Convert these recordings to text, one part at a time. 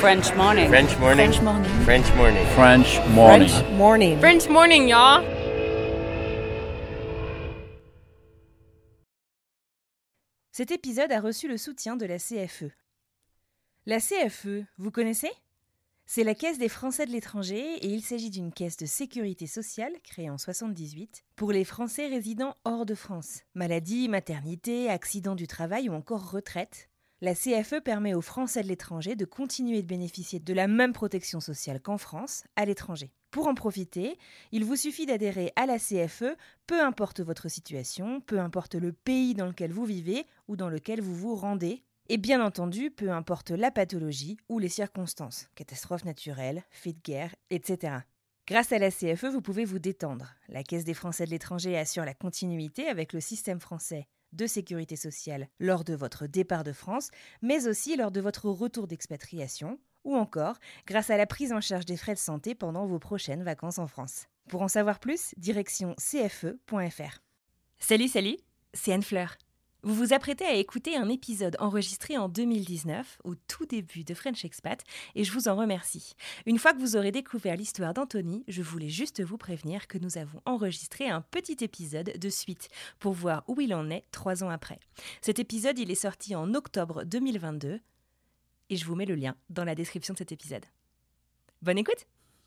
French morning. French morning. French morning. French morning. French morning. French morning. French morning, y'all. Cet épisode a reçu le soutien de la CFE. La CFE, vous connaissez ? C'est la Caisse des Français de l'étranger et il s'agit d'une caisse de sécurité sociale créée en 1978 pour les Français résidant hors de France. Maladie, maternité, accident du travail ou encore retraite. La CFE permet aux Français de l'étranger de continuer de bénéficier de la même protection sociale qu'en France, à l'étranger. Pour en profiter, il vous suffit d'adhérer à la CFE, peu importe votre situation, peu importe le pays dans lequel vous vivez ou dans lequel vous vous rendez, et bien entendu, peu importe la pathologie ou les circonstances, catastrophes naturelles, faits de guerre, etc. Grâce à la CFE, vous pouvez vous détendre. La Caisse des Français de l'étranger assure la continuité avec le système français de sécurité sociale lors de votre départ de France, mais aussi lors de votre retour d'expatriation, ou encore grâce à la prise en charge des frais de santé pendant vos prochaines vacances en France. Pour en savoir plus, direction cfe.fr. Salut, c'est Anne Fleur. Vous vous apprêtez à écouter un épisode enregistré en 2019, au tout début de French Expat, et je vous en remercie. Une fois que vous aurez découvert l'histoire d'Anthony, je voulais juste vous prévenir que nous avons enregistré un petit épisode de suite pour voir où il en est 3 ans après. Cet épisode, il est sorti en octobre 2022, et je vous mets le lien dans la description de cet épisode. Bonne écoute!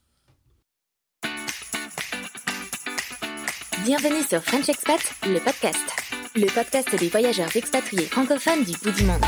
Bienvenue sur French Expat, le podcast. Le podcast des voyageurs expatriés francophones du bout du monde.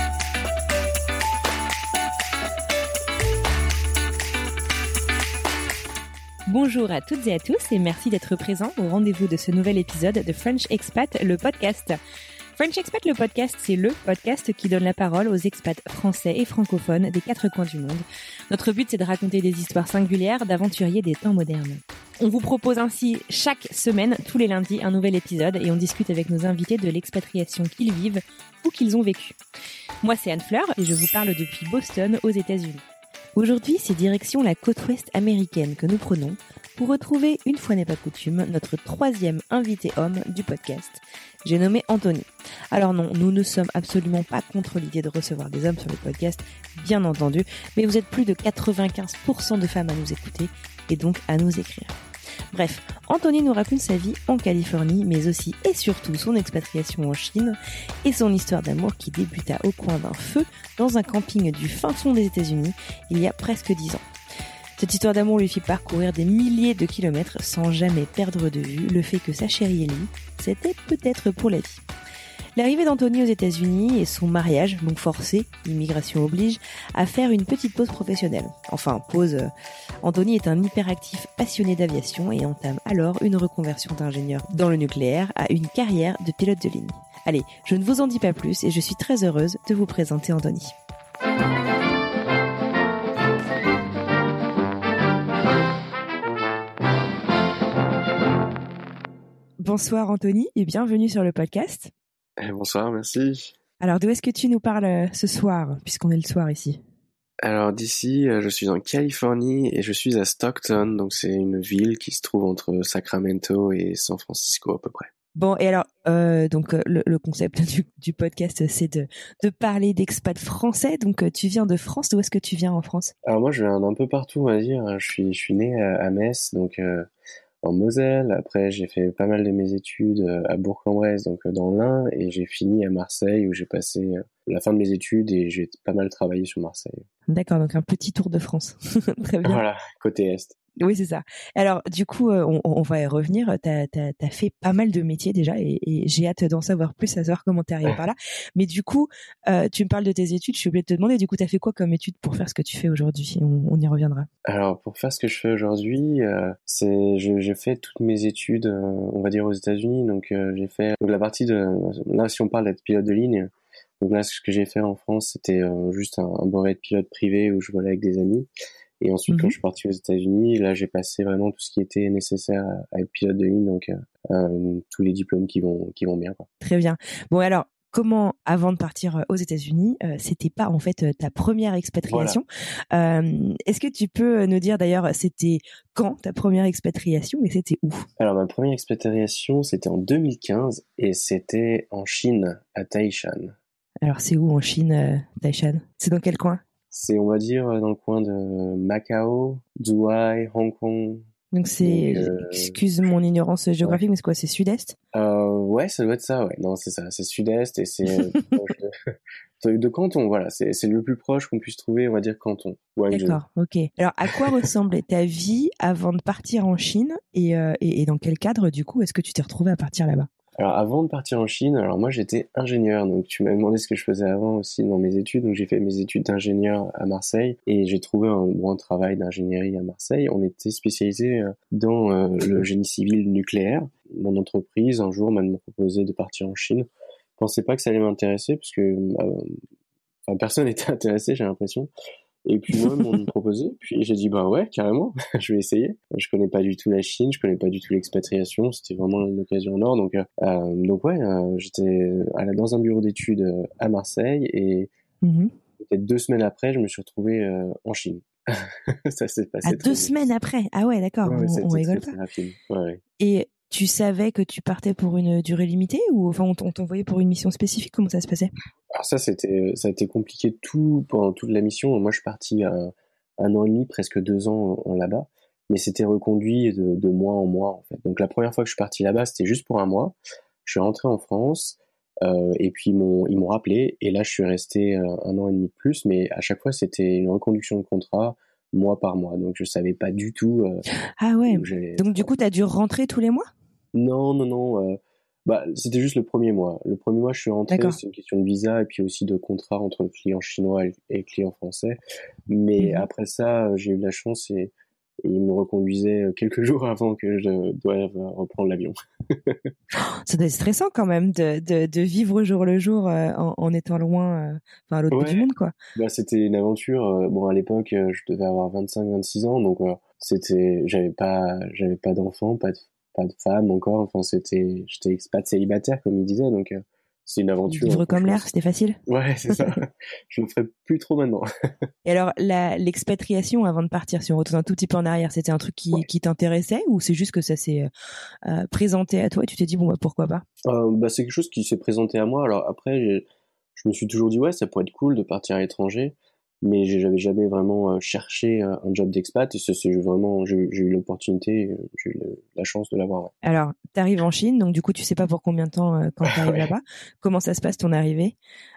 Bonjour à toutes et à tous et merci d'être présents au rendez-vous de ce nouvel épisode de French Expat, le podcast. French Expat, le podcast, c'est le podcast qui donne la parole aux expats français et francophones des 4 coins du monde. Notre but, c'est de raconter des histoires singulières d'aventuriers des temps modernes. On vous propose ainsi chaque semaine, tous les lundis, un nouvel épisode et on discute avec nos invités de l'expatriation qu'ils vivent ou qu'ils ont vécu. Moi, c'est Anne Fleur et je vous parle depuis Boston, aux États-Unis. Aujourd'hui, c'est direction la côte ouest américaine que nous prenons pour retrouver, une fois n'est pas coutume, notre 3e invité homme du podcast. J'ai nommé Anthony. Alors non, nous ne sommes absolument pas contre l'idée de recevoir des hommes sur le podcast, bien entendu, mais vous êtes plus de 95% de femmes à nous écouter et donc à nous écrire. Bref, Anthony nous raconte sa vie en Californie, mais aussi et surtout son expatriation en Chine et son histoire d'amour qui débuta au coin d'un feu dans un camping du fin fond des États-Unis il y a presque 10 ans. Cette histoire d'amour lui fit parcourir des milliers de kilomètres sans jamais perdre de vue le fait que sa chérie et lui, c'était peut-être pour la vie. L'arrivée d'Anthony aux États-Unis et son mariage, donc forcé, immigration oblige, à faire une petite pause professionnelle. Enfin, pause. Anthony est un hyperactif passionné d'aviation et entame alors une reconversion d'ingénieur dans le nucléaire à une carrière de pilote de ligne. Allez, je ne vous en dis pas plus et je suis très heureuse de vous présenter Anthony. Bonsoir Anthony et bienvenue sur le podcast. Bonsoir, merci. Alors, d'où est-ce que tu nous parles ce soir, puisqu'on est le soir ici ? Alors d'ici, je suis en Californie et je suis à Stockton, donc c'est une ville qui se trouve entre Sacramento et San Francisco à peu près. Bon, et alors, le concept du podcast, c'est de parler d'expats français. Donc, tu viens de France. D'où est-ce que tu viens en France ? Alors moi, je viens d'un peu partout, on va dire. Je suis né à Metz, donc en Moselle. Après, j'ai fait pas mal de mes études à Bourg-en-Bresse, donc dans l'Ain, et j'ai fini à Marseille où j'ai passé la fin de mes études et j'ai pas mal travaillé sur Marseille. D'accord, donc un petit tour de France. Très bien. Voilà, côté Est. Oui, c'est ça. Alors, du coup, on va y revenir. T'as fait pas mal de métiers déjà et j'ai hâte d'en savoir plus, à savoir comment t'es arrivé par là. Mais du coup, tu me parles de tes études. Je suis obligée de te demander, du coup, t'as fait quoi comme études pour faire ce que tu fais aujourd'hui ? On y reviendra. Alors, pour faire ce que je fais aujourd'hui, j'ai fait toutes mes études, on va dire aux États-Unis. Donc, j'ai fait la partie là, si on parle d'être pilote de ligne. Donc là, ce que j'ai fait en France, c'était juste un brevet de pilote privé où je volais avec des amis. Et ensuite, quand je suis parti aux États-Unis, là, j'ai passé vraiment tout ce qui était nécessaire à être pilote de ligne, donc tous les diplômes qui vont bien, quoi. Très bien. Bon, alors, comment, avant de partir aux États-Unis, c'était pas en fait ta première expatriation. Voilà. Est-ce que tu peux nous dire d'ailleurs, c'était quand ta première expatriation et c'était où ? Alors, ma première expatriation, c'était en 2015 et c'était en Chine, à Taishan. Alors, c'est où en Chine, Taishan ? C'est dans quel coin ? C'est, on va dire, dans le coin de Macao, Zhuhai, Hong Kong. Donc excuse mon ignorance géographique, Ouais. mais c'est quoi, c'est sud-est? Ouais, ça doit être ça, ouais. Non, c'est ça, c'est sud-est et c'est proche de Canton, voilà. C'est le plus proche qu'on puisse trouver, on va dire Canton, Guangzhou. D'accord, ok. Alors, à quoi ressemblait ta vie avant de partir en Chine et dans quel cadre, du coup, est-ce que tu t'es retrouvé à partir là-bas? Alors avant de partir en Chine, alors moi j'étais ingénieur, donc tu m'as demandé ce que je faisais avant aussi dans mes études, donc j'ai fait mes études d'ingénieur à Marseille et j'ai trouvé un bon travail d'ingénierie à Marseille. On était spécialisé dans le génie civil nucléaire. Mon entreprise un jour m'a proposé de partir en Chine. Je pensais pas que ça allait m'intéresser parce que personne n'était intéressé, j'ai l'impression. Et puis moi, ils m'ont proposé, puis j'ai dit bah ouais, carrément, je vais essayer. Je connais pas du tout la Chine, je connais pas du tout l'expatriation, c'était vraiment une occasion en or. Donc ouais, j'étais dans un bureau d'études à Marseille et peut-être 2 semaines après, je me suis retrouvé en Chine. Ça s'est passé très 2 vite. semaines après? Ah ouais, d'accord, Ouais, on rigole pas. très rapide. Ouais. Et tu savais que tu partais pour une durée limitée ou enfin on t'envoyait pour une mission spécifique? Comment ça se passait? Alors ça a été compliqué pendant toute la mission. Moi, je suis parti un an et demi, presque 2 ans là-bas, mais c'était reconduit de mois en mois en fait. Donc la première fois que je suis parti là-bas, c'était juste pour un mois. Je suis rentré en France et puis ils m'ont rappelé et là je suis resté un an et demi de plus, mais à chaque fois c'était une reconduction de contrat mois par mois. Donc je savais pas du tout Ah ouais. où j'allais Donc être. du coup, t'as dû rentrer tous les mois? Non. C'était juste le premier mois. Le premier mois, je suis rentré, D'accord. c'est une question de visa et puis aussi de contrat entre le client chinois et le client français. Mais après ça, j'ai eu de la chance et ils me reconduisaient quelques jours avant que je doive reprendre l'avion. Ça doit être stressant quand même de vivre jour le jour en étant loin, enfin à l'autre bout du Ouais, monde, quoi. c'était une aventure. Bon, à l'époque, je devais avoir 25-26 ans, donc j'avais pas d'enfant, pas de femme encore. Enfin, j'étais expat célibataire, comme il disait, donc c'est une aventure. Vivre comme Franchement, l'air, c'était facile. ouais, c'est ça. Je le ferai plus trop maintenant. Et alors, l'expatriation avant de partir, si on retourne un tout petit peu en arrière, c'était un truc qui t'intéressait ou c'est juste que ça s'est présenté à toi et tu t'es dit, bon, bah, pourquoi pas? C'est quelque chose qui s'est présenté à moi. Alors après, je me suis toujours dit, ouais, ça pourrait être cool de partir à l'étranger, mais j'avais jamais vraiment cherché un job d'expat et j'ai eu l'opportunité, j'ai eu la chance de l'avoir. Ouais. Alors, t'arrives en Chine, donc du coup, tu sais pas pour combien de temps quand t'arrives Ouais. là-bas. Comment ça se passe ton arrivée?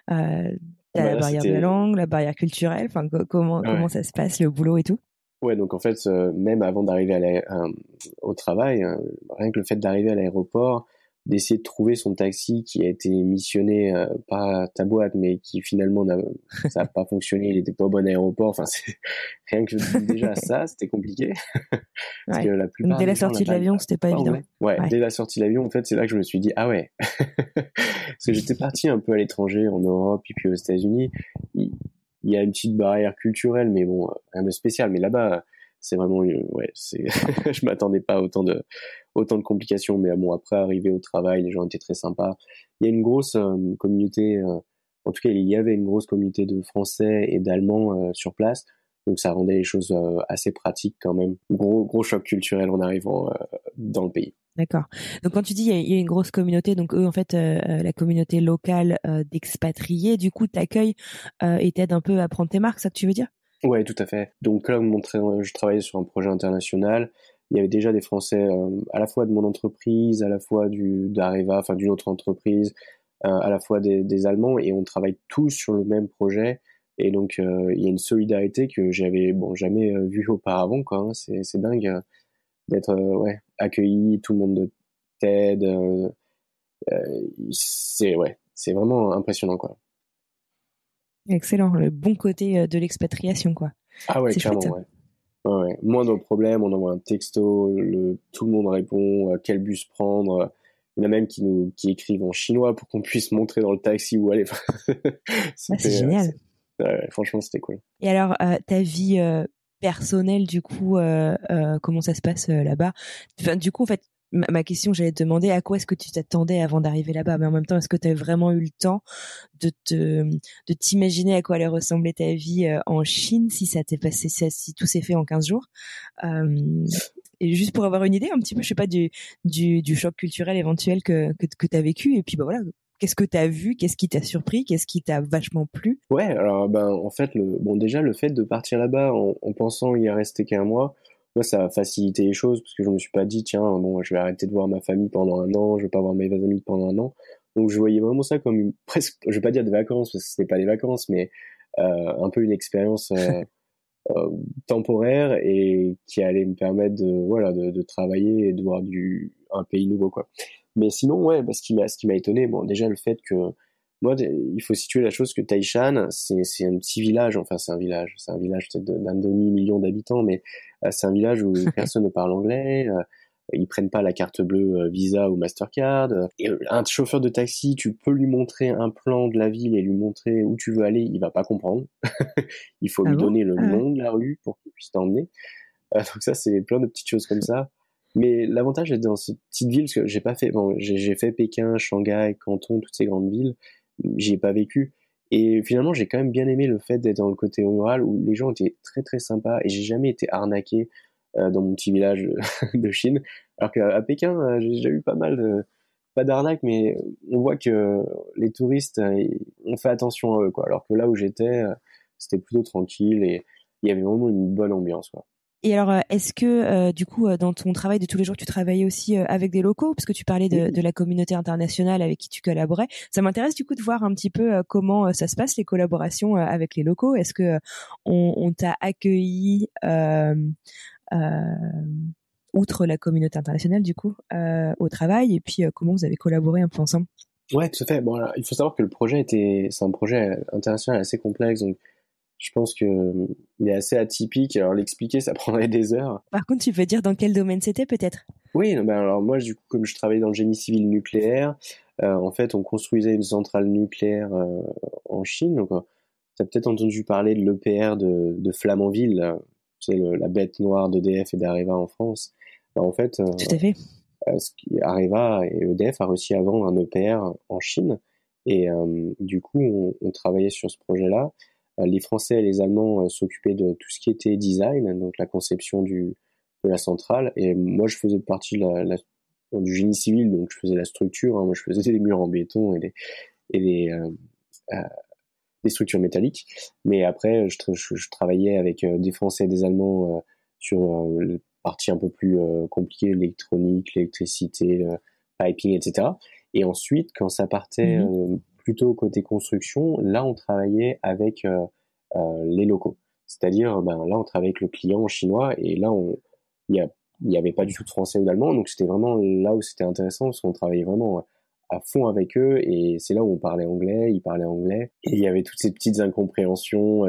T'as la Là, barrière de la c'était, langue, la barrière culturelle, enfin, comment ouais. ça se passe, le boulot et tout? Ouais, donc en fait, même avant d'arriver au travail, rien que le fait d'arriver à l'aéroport, d'essayer de trouver son taxi qui a été missionné par ta boîte, mais qui finalement ça a pas fonctionné, il était pas au bon aéroport. Enfin, rien que déjà ça, c'était compliqué parce que Ouais. la Donc, plupart dès la des gens sortie de là-bas ils l'avion, parlent c'était pas pas évident. anglais. Ouais, Ouais. dès la sortie de l'avion, en fait, c'est là que je me suis dit ah ouais, parce que j'étais parti un peu à l'étranger, en Europe et puis aux États-Unis. Il y a une petite barrière culturelle, mais bon, rien de spécial. Mais là-bas, c'est vraiment, ouais, je m'attendais pas à autant de complications. Mais bon, après, arrivé au travail, les gens étaient très sympas. Il y a une grosse communauté, en tout cas, il y avait une grosse communauté de Français et d'Allemands sur place. Donc ça rendait les choses assez pratiques quand même. Gros choc culturel en arrivant dans le pays. D'accord. Donc quand tu dis il y a une grosse communauté, donc eux en fait la communauté locale d'expatriés, du coup t'accueillent et t'aident un peu à prendre tes marques, ça que tu veux dire? Ouais, tout à fait. Donc là, je travaillais sur un projet international. Il y avait déjà des Français à la fois de mon entreprise, à la fois d'Areva, enfin d'une autre entreprise, à la fois des Allemands, et on travaille tous sur le même projet. Et donc il y a une solidarité que j'avais jamais vue auparavant, quoi. Hein. C'est dingue d'être accueilli, tout le monde t'aide. C'est vraiment impressionnant, quoi. Excellent, le bon côté de l'expatriation, quoi. Ah ouais, C'est chouette, clairement, ça. ouais. Ouais. Moindre problème, on envoie un texto, tout le monde répond, quel bus prendre. Il y en a même qui écrivent en chinois pour qu'on puisse montrer dans le taxi où aller. C'est génial. Franchement, c'était cool. Et alors, ta vie personnelle, du coup, comment ça se passe là-bas? Enfin, du coup, en fait, ma question, j'allais te demander à quoi est-ce que tu t'attendais avant d'arriver là-bas, mais en même temps, est-ce que tu as vraiment eu le temps de t'imaginer à quoi allait ressembler ta vie en Chine si ça t'est passé, si tout s'est fait en 15 jours? Et juste pour avoir une idée un petit peu, je sais pas, du choc culturel éventuel que tu as vécu, et puis bah voilà, Qu'est-ce que t'as vu? Qu'est-ce qui t'a surpris? Qu'est-ce qui t'a vachement plu? Ouais, alors en fait, déjà le fait de partir là-bas en pensant y rester qu'un mois, moi ça a facilité les choses parce que je me suis pas dit tiens bon je vais arrêter de voir ma famille pendant un an, je vais pas voir mes amis pendant un an. Donc je voyais vraiment ça comme presque, je vais pas dire des vacances parce que c'était pas des vacances, mais un peu une expérience temporaire et qui allait me permettre de travailler et de voir un pays nouveau quoi. Mais sinon ouais, ce qui m'a étonné, bon déjà le fait que moi il faut situer la chose que Taishan c'est un petit village, enfin c'est un village peut-être d'un demi-million d'habitants, mais c'est un village où personne ne parle anglais. Ils prennent pas la carte bleue Visa ou Mastercard. Et un chauffeur de taxi, tu peux lui montrer un plan de la ville et lui montrer où tu veux aller, il va pas comprendre. Il faut lui donner le nom de la rue pour qu'il puisse t'emmener. Donc ça, c'est plein de petites choses comme ça. Mais l'avantage d'être dans cette petite ville, parce que j'ai fait Pékin, Shanghai, Canton, toutes ces grandes villes, j'y ai pas vécu. Et finalement, j'ai quand même bien aimé le fait d'être dans le côté rural où les gens étaient très très sympas et j'ai jamais été arnaqué dans mon petit village de Chine. Alors qu'à Pékin, j'ai déjà eu pas d'arnaque, mais on voit que les touristes, on fait attention à eux, quoi. Alors que là où j'étais, c'était plutôt tranquille et il y avait vraiment une bonne ambiance, quoi. Et alors, est-ce que du coup, dans ton travail de tous les jours, tu travaillais aussi avec des locaux, parce que tu parlais de la communauté internationale avec qui tu collaborais. Ça m'intéresse du coup de voir un petit peu comment ça se passe les collaborations avec les locaux. Est-ce que on t'a accueilli outre la communauté internationale du coup au travail, et puis comment vous avez collaboré un peu ensemble? Ouais, tout à fait. Bon, alors, il faut savoir que c'est un projet international assez complexe, donc je pense que il est assez atypique. Alors l'expliquer, ça prendrait des heures. Par contre, tu peux dire dans quel domaine c'était peut-être? Oui, alors moi, du coup, comme je travaillais dans le génie civil nucléaire, en fait, on construisait une centrale nucléaire en Chine. Donc, tu as peut-être entendu parler de l'EPR de Flamanville, c'est la bête noire d'EDF et d'Areva en France. Alors, en fait, tout à fait. Areva et EDF a réussi à vendre un EPR en Chine. Et du coup, on travaillait sur ce projet-là. Les Français et les Allemands s'occupaient de tout ce qui était design, donc la conception de la centrale. Et moi, je faisais partie du génie civil, donc je faisais la structure. Moi, je faisais des murs en béton et des structures métalliques. Mais après, je travaillais avec des Français et des Allemands sur la partie un peu plus compliquée, l'électronique, l'électricité, le piping, etc. Et ensuite, quand ça partait plutôt côté construction, là on travaillait avec les locaux. C'est-à-dire, là on travaillait avec le client chinois et là il y avait pas du tout de français ou d'allemand, donc c'était vraiment là où c'était intéressant parce qu'on travaillait vraiment à fond avec eux et c'est là où on parlait anglais, ils parlaient anglais et il y avait toutes ces petites incompréhensions,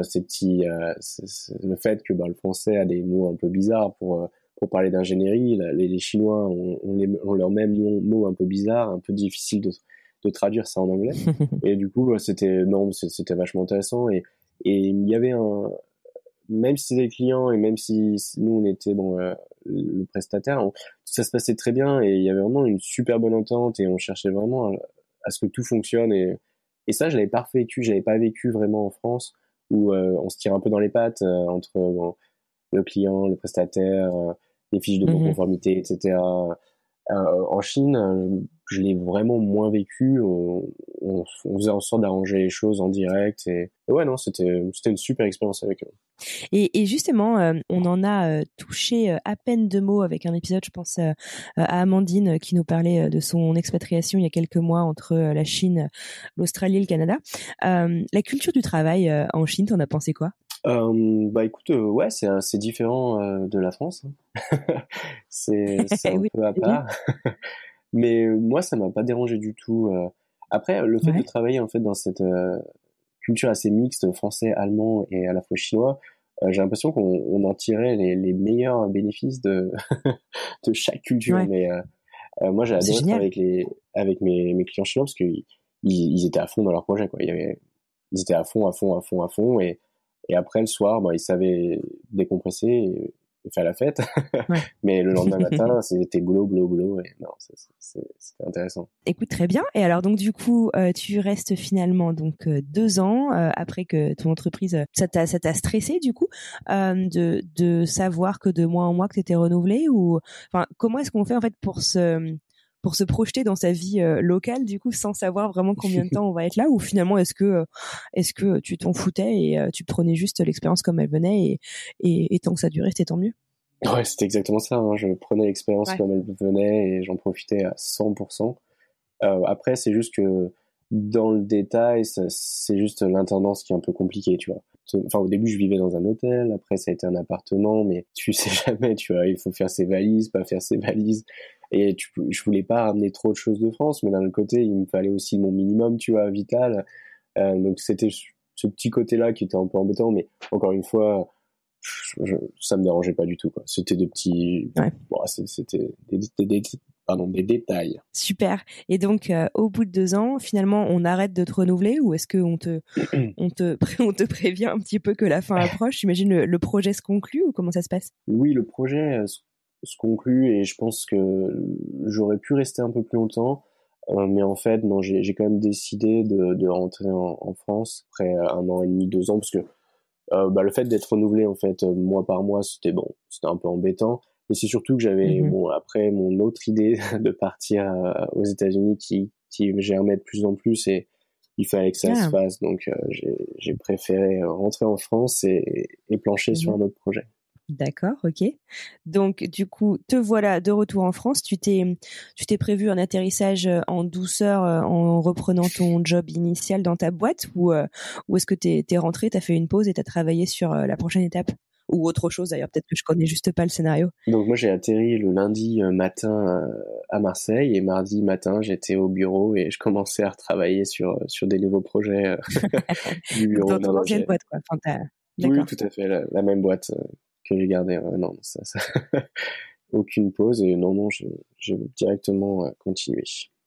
le fait que le français a des mots un peu bizarres pour parler d'ingénierie, les Chinois ont leurs mêmes mots un peu bizarres, un peu difficiles de traduire ça en anglais. Et du coup, c'était vachement intéressant. Et il y avait même si c'était des clients et même si nous on était le prestataire, ça se passait très bien et il y avait vraiment une super bonne entente et on cherchait vraiment à ce que tout fonctionne. Et ça, je l'avais pas j'avais pas vécu vraiment en France où on se tire un peu dans les pattes entre le client, le prestataire, les fiches de non-conformité, etc. En Chine, je l'ai vraiment moins vécu. On faisait en sorte d'arranger les choses en direct. Et ouais, non, c'était une super expérience avec eux. Et justement, on en a touché à peine deux mots avec un épisode, je pense, à Amandine qui nous parlait de son expatriation il y a quelques mois entre la Chine, l'Australie et le Canada. La culture du travail en Chine, t'en as pensé quoi? Écoute, ouais, c'est différent de la France. C'est un peu à part. Mais moi, ça m'a pas dérangé du tout. Après, le fait de travailler en fait dans cette culture assez mixte, français, allemand et à la fois chinois, j'ai l'impression qu'on en tirait les meilleurs bénéfices de chaque culture. Ouais. Mais moi, j'ai adoré travailler avec mes clients chinois parce qu'ils étaient à fond dans leur projet, quoi. Ils étaient à fond, et après le soir, ils savaient décompresser et faire la fête. Ouais. Mais le lendemain matin, c'était boulot, et non, c'était intéressant. Écoute, très bien. Et alors donc du coup, tu restes finalement 2 ans après que ton entreprise, ça t'a stressé du coup de savoir que de mois en mois que t'étais renouvelé, ou enfin comment est-ce qu'on fait en fait pour pour se projeter dans sa vie locale, du coup, sans savoir vraiment combien de temps on va être là, ou finalement est-ce que tu t'en foutais et tu prenais juste l'expérience comme elle venait et tant que ça durait, c'était tant mieux. Ouais, c'était exactement ça, hein. Je prenais l'expérience Ouais. comme elle venait et j'en profitais à 100%. Après, c'est juste que dans le détail, c'est juste l'intendance qui est un peu compliquée, tu vois. Enfin, au début, je vivais dans un hôtel, après, ça a été un appartement, mais tu sais jamais, tu vois, il faut faire ses valises, pas faire ses valises. Et je voulais pas ramener trop de choses de France, mais d'un autre côté, il me fallait aussi mon minimum, tu vois, vital. Donc, c'était ce petit côté-là qui était un peu embêtant, mais encore une fois, ça me dérangeait pas du tout, quoi. C'était des petits, Ouais. bon, c'était des détails. Super. Et donc, au bout de 2 ans, finalement, on arrête de te renouveler ou est-ce qu'on on te prévient un petit peu que la fin approche? J'imagine le projet se conclut ou comment ça se passe? Oui, le projet se conclut et je pense que j'aurais pu rester un peu plus longtemps, mais en fait, non, j'ai quand même décidé de rentrer en France après 1 an et demi, 2 ans, parce que le fait d'être renouvelé en fait mois par mois, c'était un peu embêtant. Mais c'est surtout que j'avais après mon autre idée de partir aux États-Unis qui me germait de plus en plus et il fallait que ça se fasse. Donc j'ai préféré rentrer en France et plancher sur un autre projet. D'accord, ok. Donc du coup, te voilà de retour en France. Tu t'es prévu un atterrissage en douceur en reprenant ton job initial dans ta boîte ou est-ce que t'es rentré, t'as fait une pause et t'as travaillé sur la prochaine étape ou autre chose d'ailleurs. Peut-être que je connais juste pas le scénario. Donc moi j'ai atterri le lundi matin à Marseille et mardi matin j'étais au bureau et je commençais à retravailler sur des nouveaux projets du bureau. Dans ton ancienne boîte, quoi. Enfin, oui, tout à fait, la même boîte que j'ai gardée. Non, ça aucune pause et non, j'ai directement continué.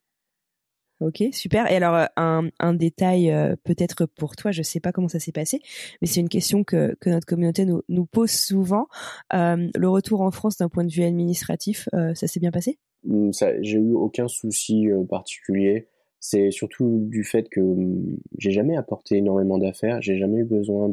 Ok, super. Et alors, un détail peut-être pour toi, je sais pas comment ça s'est passé, mais c'est une question que notre communauté nous pose souvent. Le retour en France d'un point de vue administratif, ça s'est bien passé? J'ai eu aucun souci particulier. C'est surtout du fait que j'ai jamais apporté énormément d'affaires. J'ai jamais eu besoin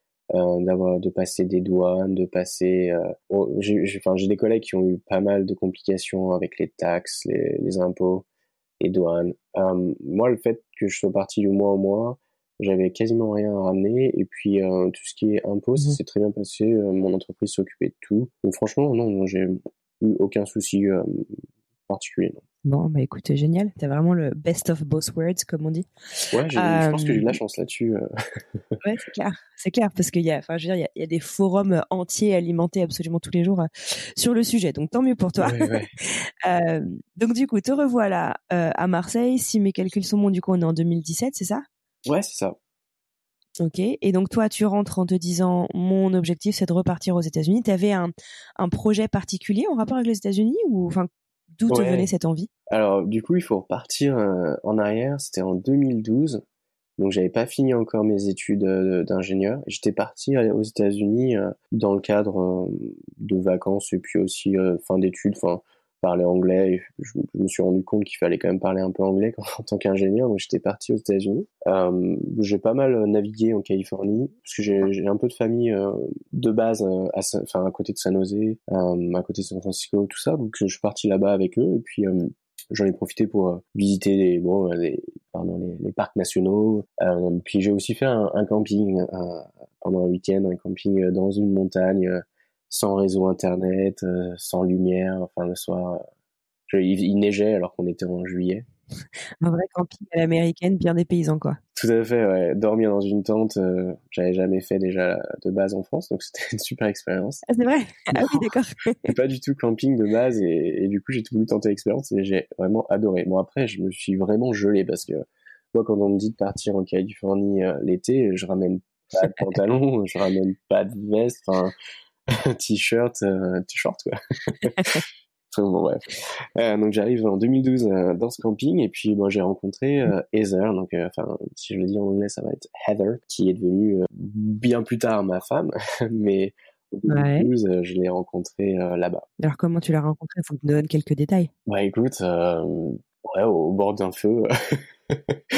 de passer des douanes, de passer. J'ai des collègues qui ont eu pas mal de complications avec les taxes, les impôts et douanes. Moi, le fait que je sois parti du mois au mois, j'avais quasiment rien à ramener. Et puis tout ce qui est impôts, ça s'est très bien passé. Mon entreprise s'occupait de tout. Donc franchement, non, j'ai eu aucun souci particulier. Non. Bon, bah écoute, génial. T'as vraiment le best of both worlds, comme on dit. Ouais, je pense que j'ai de la chance là-dessus. Ouais, c'est clair, parce qu'il y a, enfin, je veux dire, il y a des forums entiers alimentés absolument tous les jours sur le sujet. Donc tant mieux pour toi. Ouais. Donc du coup, te revoilà à Marseille. Si mes calculs sont bons, du coup, on est en 2017, c'est ça? Ouais, c'est ça. Ok. Et donc toi, tu rentres en te disant, mon objectif, c'est de repartir aux États-Unis. T'avais un projet particulier en rapport avec les États-Unis ou, enfin, d'où te venait cette envie? Alors, du coup, il faut repartir en arrière. C'était en 2012. Donc, j'avais pas fini encore mes études d'ingénieur. J'étais parti aux États-Unis dans le cadre de vacances et puis aussi fin d'études, parler anglais. Et je me suis rendu compte qu'il fallait quand même parler un peu anglais en tant qu'ingénieur. Donc, j'étais parti aux États-Unis. J'ai pas mal navigué en Californie parce que j'ai un peu de famille de base à côté de San Jose, à côté de San Francisco, tout ça. Donc, je suis parti là-bas avec eux et puis j'en ai profité pour visiter les parcs nationaux. Puis j'ai aussi fait un camping pendant un week-end, un camping dans une montagne, sans réseau internet, sans lumière. Enfin le soir, il neigeait alors qu'on était en juillet. Un vrai camping à l'américaine, bien des paysans, quoi. Tout à fait, ouais. Dormir dans une tente, j'avais jamais fait déjà de base en France, donc c'était une super expérience. Ah, c'est vrai? Ah oui, d'accord. C'est pas du tout camping de base et du coup j'ai tout voulu tenter l'expérience et j'ai vraiment adoré. Bon après je me suis vraiment gelé parce que moi quand on me dit de partir en Californie l'été, je ramène pas de pantalon, je ramène pas de veste, t-shirt quoi. Bon, bref. Donc j'arrive en 2012 dans ce camping et puis j'ai rencontré Heather, donc si je le dis en anglais ça va être Heather, qui est devenue bien plus tard ma femme, mais en 2012 je l'ai rencontrée là-bas. Alors comment tu l'as rencontrée? Faut que tu nous donnes quelques détails. Écoute, au bord d'un feu.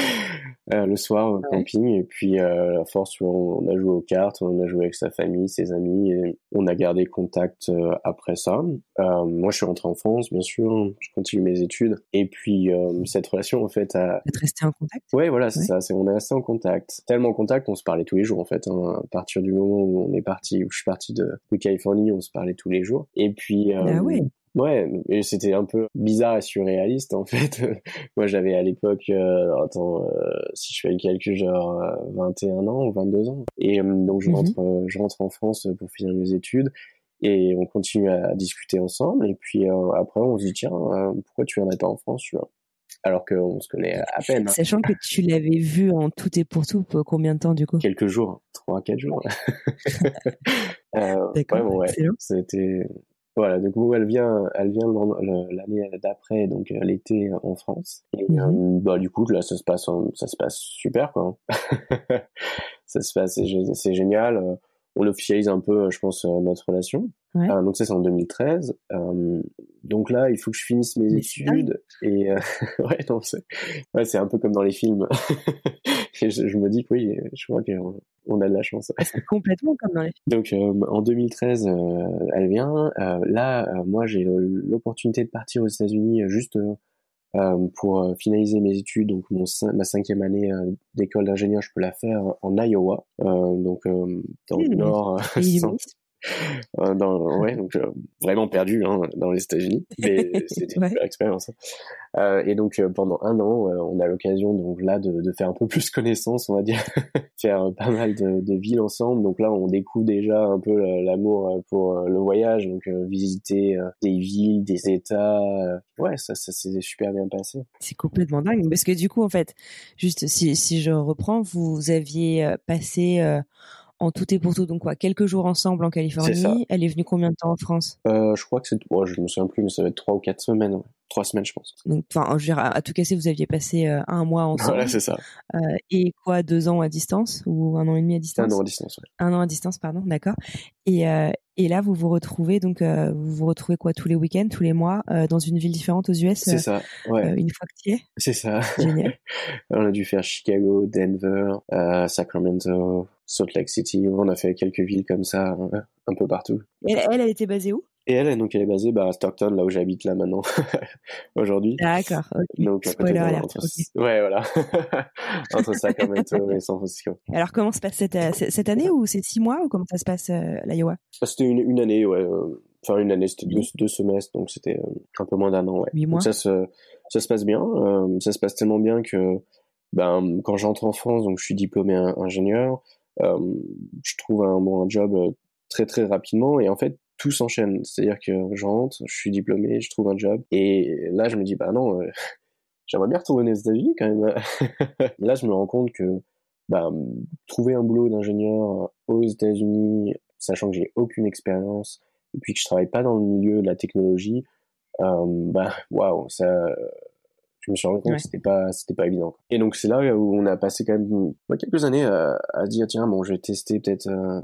le soir au camping. Et puis à force, on a joué aux cartes, on a joué avec sa famille, ses amis, et on a gardé contact après ça. Moi, je suis rentré en France, bien sûr, je continue mes études. Et puis cette relation, en fait, a... Vous êtes resté en contact? Ouais, voilà, c'est ça. On est resté en contact. Tellement en contact, on se parlait tous les jours, en fait. À partir du moment où où je suis parti de Californie, on se parlait tous les jours. Et puis, Ah ouais. ouais, et c'était un peu bizarre et surréaliste, en fait. Moi, j'avais à l'époque, si je fais le calcul, genre 21 ans ou 22 ans. Et donc, je rentre en France pour finir mes études. Et on continue à discuter ensemble. Et puis après, on se dit, tiens, pourquoi tu viendrais pas en France, tu vois? Alors qu'on se connaît à peine. Hein. Sachant que tu l'avais vu en tout et pour tout, pour combien de temps du coup? Quelques jours, 3-4 jours. D'accord, ouais. excellent. C'était... Voilà, du coup, elle vient l'année d'après, donc l'été en France. Et du coup, là, ça se passe super, quoi. Ça se passe, c'est génial. On officialise un peu, je pense, notre relation. Ouais. Donc ça, c'est en 2013. Donc là, il faut que je finisse mes études. Et ouais, non, c'est un peu comme dans les films. Et je me dis que oui, je crois qu'on a de la chance. C'est complètement comme dans les films. Donc en 2013, elle vient. Là, moi, j'ai l'opportunité de partir aux États-Unis juste pour finaliser mes études. Donc ma 5e année d'école d'ingénieur, je peux la faire en Iowa, donc dans le nord. Donc vraiment perdu dans les États-Unis, mais c'était une super expérience. Et donc pendant un an, on a l'occasion donc là de faire un peu plus connaissance, on va dire, faire pas mal de villes ensemble. Donc là, on découvre déjà un peu l'amour pour le voyage, donc visiter des villes, des États. Ouais, ça s'est super bien passé. C'est complètement dingue, parce que du coup, en fait, juste si je reprends, vous aviez passé en tout et pour tout, donc quoi, quelques jours ensemble en Californie. C'est ça. Elle est venue combien de temps en France? Je crois que je me souviens plus, mais ça va être 3 ou 4 semaines. Ouais. 3 semaines, je pense. Donc, enfin, je veux dire, à tout casser, vous aviez passé 1 mois ensemble. Voilà, c'est ça. Et quoi, 2 ans à distance ou 1 an et demi à distance? 1 an à distance, ouais. 1 an à distance, pardon, d'accord. Et là, vous vous retrouvez quoi, tous les week-ends, tous les mois, dans une ville différente aux US? C'est ça, ouais. Une fois que tu y es? C'est ça. Génial. On a dû faire Chicago, Denver, Sacramento, Salt Lake City. On a fait quelques villes comme ça, un peu partout. Elle était basée où? Et elle est basée à Stockton, là où j'habite là maintenant, aujourd'hui. D'accord, ok. Donc, spoiler alert. Ouais, voilà. Entre Sacramento et San Francisco. Alors, comment se passe cette année, ou c'est 6 mois, ou comment ça se passe, l'Iowa? C'était une année, ouais. Enfin, une année, c'était 2 semestres, donc c'était un peu moins d'1 an, ouais. 8 mois. Donc ça se passe bien. Ça se passe tellement bien que, quand j'entre en France, donc je suis diplômé ingénieur, je trouve un job très très rapidement, et en fait, tout s'enchaîne. C'est-à-dire que je rentre, je suis diplômé, je trouve un job, et là, je me dis, non, j'aimerais bien retourner aux États-Unis quand même. Là, je me rends compte que trouver un boulot d'ingénieur aux États-Unis, sachant que j'ai aucune expérience, et puis que je travaille pas dans le milieu de la technologie, waouh, ça, je me suis rendu compte que c'était pas évident. Et donc c'est là où on a passé quand même quelques années à dire, tiens, bon, je vais tester peut-être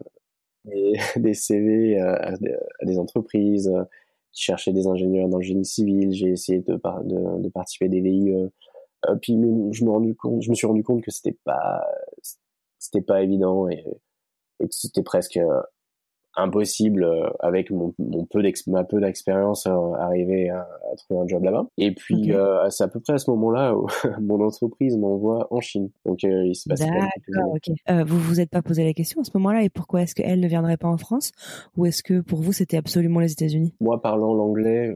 des CV à des entreprises qui cherchaient des ingénieurs dans le génie civil. J'ai essayé de participer à des VIE. Puis je me suis rendu compte que c'était pas évident, et que c'était presque impossible avec ma peu d'expérience arriver à trouver un job là-bas. Et puis c'est à peu près à ce moment-là où mon entreprise m'envoie en Chine. Donc il se passe quelques années. Ok. Vous vous êtes pas posé la question à ce moment-là, et pourquoi est-ce qu'elle ne viendrait pas en France, ou est-ce que pour vous c'était absolument les États-Unis? Moi, parlant l'anglais,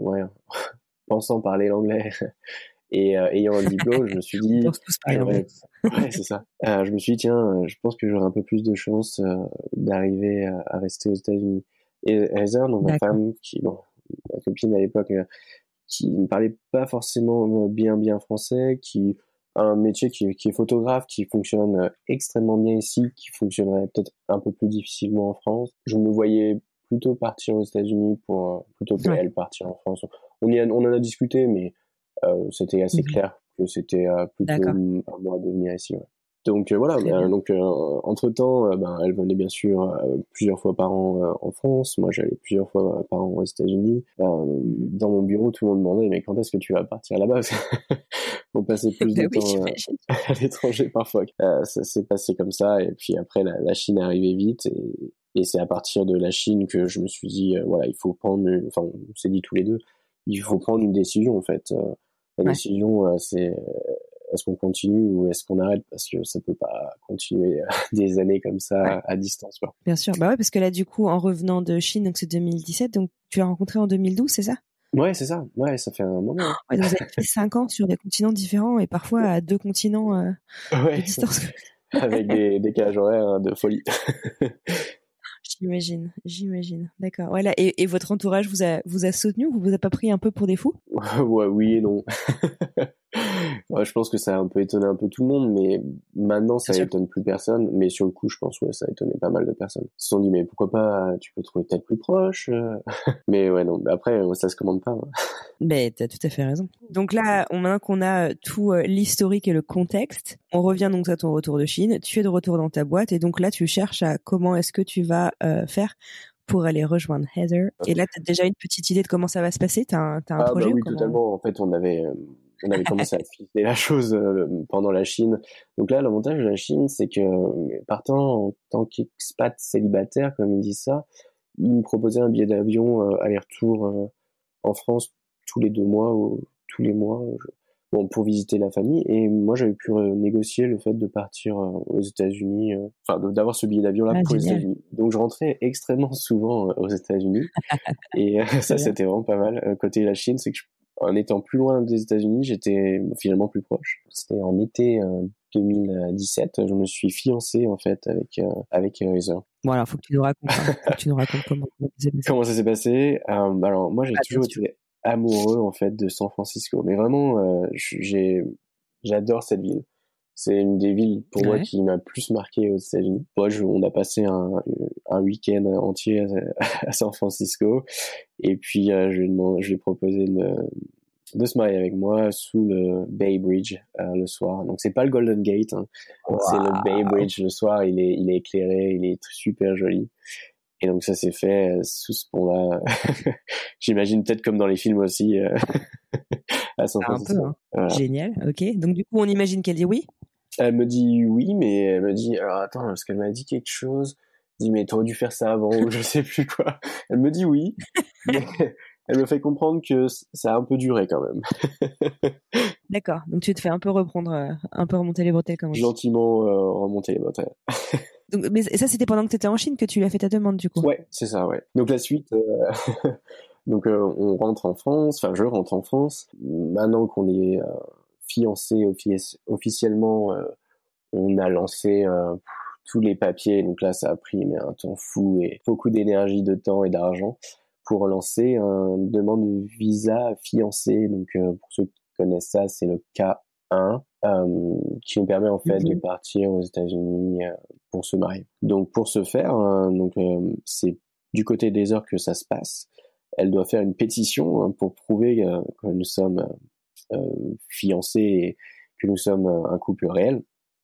pensant parler l'anglais et ayant un diplôme, je me suis dit, ouais, c'est ça. Je me suis dit, tiens, je pense que j'aurai un peu plus de chance d'arriver à rester aux États-Unis. Et Heather, donc ma femme, ma copine à l'époque, qui ne parlait pas forcément bien français, qui a un métier qui est photographe, qui fonctionne extrêmement bien ici, qui fonctionnerait peut-être un peu plus difficilement en France. Je me voyais plutôt partir aux États-Unis plutôt que elle partir en France. On en a discuté, mais c'était assez clair que c'était plutôt à moi de venir ici. Ouais. Donc voilà, Très bien. donc entre-temps, elle venait bien sûr plusieurs fois par an en France. Moi, j'allais plusieurs fois par an aux États-Unis. Dans mon bureau, tout le monde me demandait mais quand est-ce que tu vas partir là-bas? On passait plus Bah de oui, temps j'imagine. à l'étranger parfour. Ça s'est passé comme ça, et puis après la Chine est arrivée vite, et c'est à partir de la Chine que je me suis dit voilà, il faut prendre, enfin on s'est dit tous les deux, il faut prendre une décision en fait. La Ouais. décision c'est est-ce qu'on continue ou est-ce qu'on arrête, parce que ça peut pas continuer des années comme Ouais. ça à distance, quoi. Bien sûr. Bah ouais, parce que là, du coup, en revenant de Chine, donc c'est 2017, donc tu l'as rencontré en 2012, c'est ça? Ouais, c'est ça. Ouais, ça fait un moment. Ouais, donc vous avez fait 5 ans sur des continents différents et parfois à 2 continents de Ouais, distance. avec des décalages horaires de folie. J'imagine. D'accord. Voilà. Et votre entourage vous a soutenu ou vous a pas pris un peu pour des fous? Ouais, oui et non. Ouais, je pense que ça a un peu étonné un peu tout le monde, mais maintenant Bien ça sûr. étonne plus personne. Mais sur le coup, je pense ouais, ça a étonné pas mal de personnes. Ils se sont dit mais pourquoi pas, tu peux trouver peut-être plus proche. Mais ouais non. Après ça se commande pas, hein. Ben, t'as tout à fait raison. Donc là, maintenant qu'on a tout l'historique et le contexte, on revient donc à ton retour de Chine. Tu es de retour dans ta boîte et donc là, tu cherches à comment est-ce que tu vas faire pour aller rejoindre Heather. Et là, t'as déjà une petite idée de comment ça va se passer? T'as un Ah bah projet ou oui, comment? totalement. En fait, on avait commencé à ficeler la chose pendant la Chine. Donc là, l'avantage de la Chine, c'est que partant en tant qu'expat célibataire, comme ils disent ça, ils me proposaient un billet d'avion aller-retour en France tous les 2 mois ou tous les mois, bon, pour visiter la famille. Et moi, j'avais pu négocier le fait de partir aux États-Unis, enfin d'avoir ce billet d'avion là Ah, pour les génial. États-Unis. Donc je rentrais extrêmement souvent aux États-Unis. Et Très ça, bien. c'était vraiment pas mal. Côté la Chine, c'est que en étant plus loin des États-Unis, j'étais finalement plus proche. C'était en été 2017, je me suis fiancé en fait avec Heather. Bon, alors, faut que tu nous racontes, hein. Faut que tu nous racontes comment ça s'est passé. Comment ça s'est passé? Alors moi, j'ai Ah, bien toujours sûr. été amoureux en fait de San Francisco, mais vraiment, j'adore cette ville. C'est une des villes pour moi Ouais. qui m'a plus marqué aux États-Unis. Moi, on a passé un week-end entier à San Francisco, et puis je lui ai proposé de se marier avec moi sous le Bay Bridge le soir. Donc c'est pas le Golden Gate, hein, c'est le Bay Waouh. Bridge le soir. Il est éclairé, il est super joli. Et donc ça s'est fait sous ce pont-là. J'imagine peut-être comme dans les films aussi à San Un peu, Francisco. hein. Voilà. Génial. Ok. Donc, du coup, on imagine qu'elle dit oui. Elle me dit oui, mais elle me dit alors attends, parce qu'elle m'a dit quelque chose. Elle dit mais t'aurais dû faire ça avant ou je sais plus quoi. Elle me dit oui, mais elle me fait comprendre que ça a un peu duré quand même. D'accord. Donc, tu te fais un peu reprendre, un peu remonter les bretelles, comme on dit. Gentiment remonter les bottes. Donc, mais ça, c'était pendant que tu étais en Chine que tu lui as fait ta demande, du coup. Ouais, c'est ça, ouais. Donc la suite, donc on rentre en France, enfin je rentre en France. Maintenant qu'on est fiancé officiellement, on a lancé tous les papiers. Donc là, ça a pris mais un temps fou et beaucoup d'énergie, de temps et d'argent pour lancer une demande de visa fiancé. Donc pour ceux qui connaissent ça, c'est le K1 qui nous permet en fait de Mhm. partir aux États-Unis pour se marier. Donc pour ce faire, c'est du côté des heures que ça se passe. Elle doit faire une pétition pour prouver que nous sommes fiancés et que nous sommes un couple réel.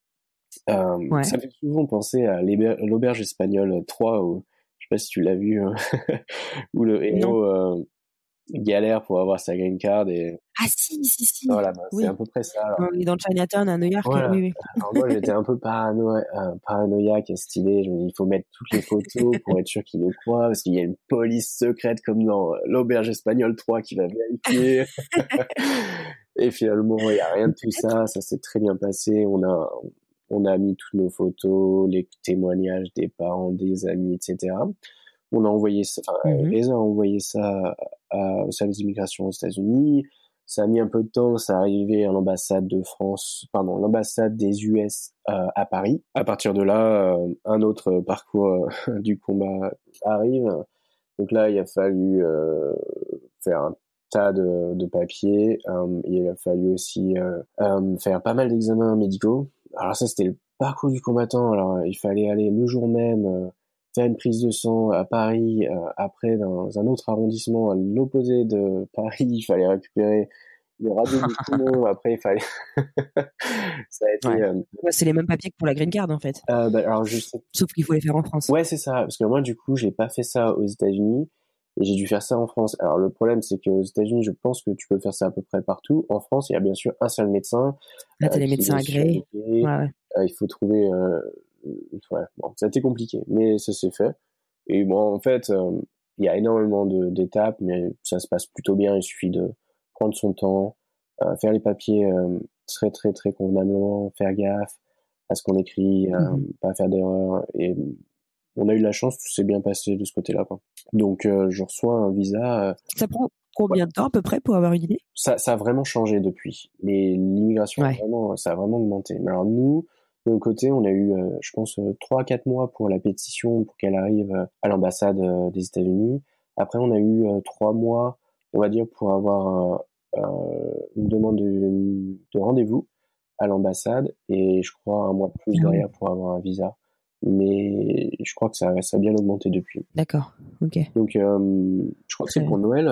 Ouais. Ça fait souvent penser à l'Auberge espagnole 3, où, je sais pas si tu l'as vu, où le Non. héros galère pour avoir sa green card, et Ah si. voilà, c'est à Oui. peu près ça. Alors, Oui, dans le Chinatown à New York. voilà. Oui, oui. Alors moi, j'étais un peu paranoïaque à cette idée. Je me dis, il faut mettre toutes les photos pour être sûr qu'il nous croit, parce qu'il y a une police secrète comme dans l'Auberge espagnole 3 qui va vérifier. Et finalement, il y a rien de tout Peut-être. ça. Ça s'est très bien passé. On a mis toutes nos photos, les témoignages des parents, des amis, etc. On a envoyé ça, enfin, Mhm. Reza a envoyé ça au service d'immigration aux États-Unis. Ça a mis un peu de temps, ça arrivé à l'ambassade de France, pardon, l'ambassade des US à Paris. À partir de là, un autre parcours du combat arrive. Donc là, il a fallu faire un tas de papiers. Il a fallu aussi faire pas mal d'examens médicaux. Alors ça, c'était le parcours du combattant. Alors il fallait aller le jour même faire une prise de sang à Paris. Après, dans un autre arrondissement à l'opposé de Paris, il fallait récupérer les radios du poumon. Après, il fallait. Ça a été. Ouais, c'est les mêmes papiers que pour la green card en fait. Alors je sais. Sauf qu'il faut les faire en France. Ouais, c'est ça. Parce que moi, du coup, j'ai pas fait ça aux États-Unis et j'ai dû faire ça en France. Alors le problème, c'est qu'aux États-Unis, je pense que tu peux faire ça à peu près partout. En France, il y a bien sûr un seul médecin. Là, t'as les médecins agréés. Ouais. Il faut trouver. Bon, ça a été compliqué, mais ça s'est fait. Et bon, en fait, il y a énormément d'étapes, mais ça se passe plutôt bien. Il suffit de prendre son temps, faire les papiers très très très convenablement, faire gaffe à ce qu'on écrit, pas faire d'erreurs. Et on a eu de la chance, tout s'est bien passé de ce côté-là, quoi. Donc je reçois un visa. Ça prend combien de temps à peu près pour avoir une idée? Ça a vraiment changé depuis. L'immigration, ça a vraiment augmenté. Mais alors nous, de notre côté, on a eu, je pense, 3 à 4 mois pour la pétition pour qu'elle arrive à l'ambassade des États-Unis. Après, on a eu 3 mois, on va dire, pour avoir une demande de rendez-vous à l'ambassade, et je crois 1 mois de plus derrière pour avoir un visa. Mais je crois que ça a bien augmenté depuis. D'accord, ok. Donc, je crois que c'est pour Noël